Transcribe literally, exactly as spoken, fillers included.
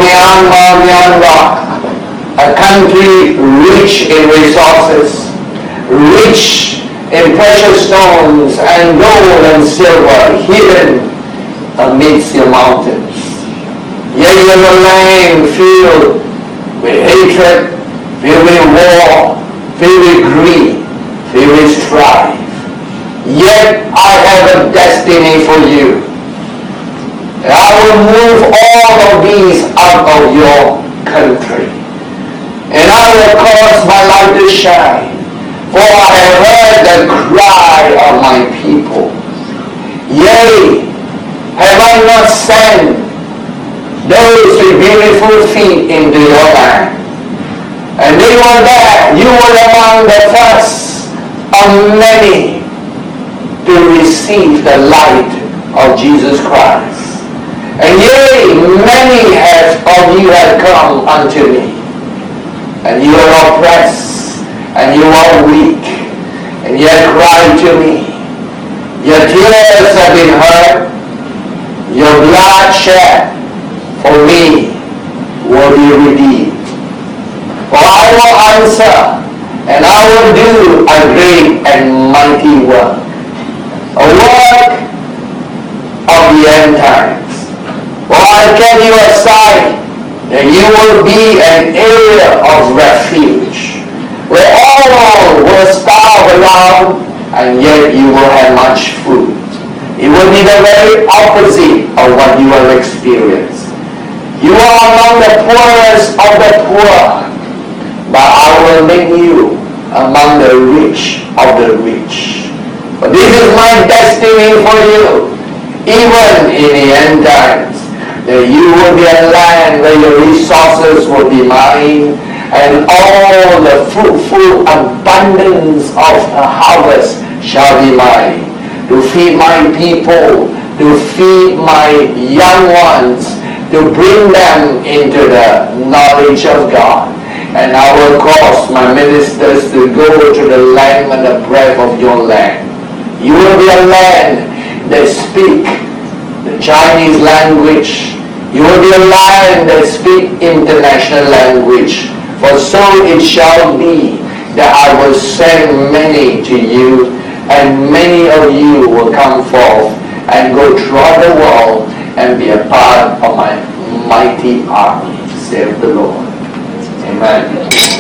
Myanmar, Myanmar, a country rich in resources, rich in precious stones and gold and silver, hidden amidst your mountains. Yet you have a land filled with hatred, filled with war, filled with greed, filled with strife. Yet I have a destiny for you. And I will move all of these out of your country. And I will cause my light to shine. For I have heard the cry of my people. Yea, have I not sent those with beautiful feet into your land? And they were there. You were among the first of many to receive the light of Jesus Christ. And yea, many have of you have come unto me. And you are oppressed, and you are weak, and yet cry to me. Your tears have been heard, your blood shed for me will be redeemed. For I will answer, and I will do a great and mighty work, a work of the end times. For I get you aside, and you will be an area of refuge, where all will starve around, and yet you will have much food. It will be the very opposite of what you have experienced. You are among the poorest of the poor, but I will make you among the rich of the rich. But this is my destiny for you, even in the end times, that you will be a land where your resources will be mine, and all the fruitful abundance of a harvest shall be mine, to feed my people, to feed my young ones, to bring them into the knowledge of God. And I will cause my ministers to go to the land and the breadth of your land. You will be a land that speak the Chinese language. You will be a land that speak international language. For so it shall be that I will send many to you, and many of you will come forth and go throughout the world and be a part of my mighty army, saith the Lord. Amen.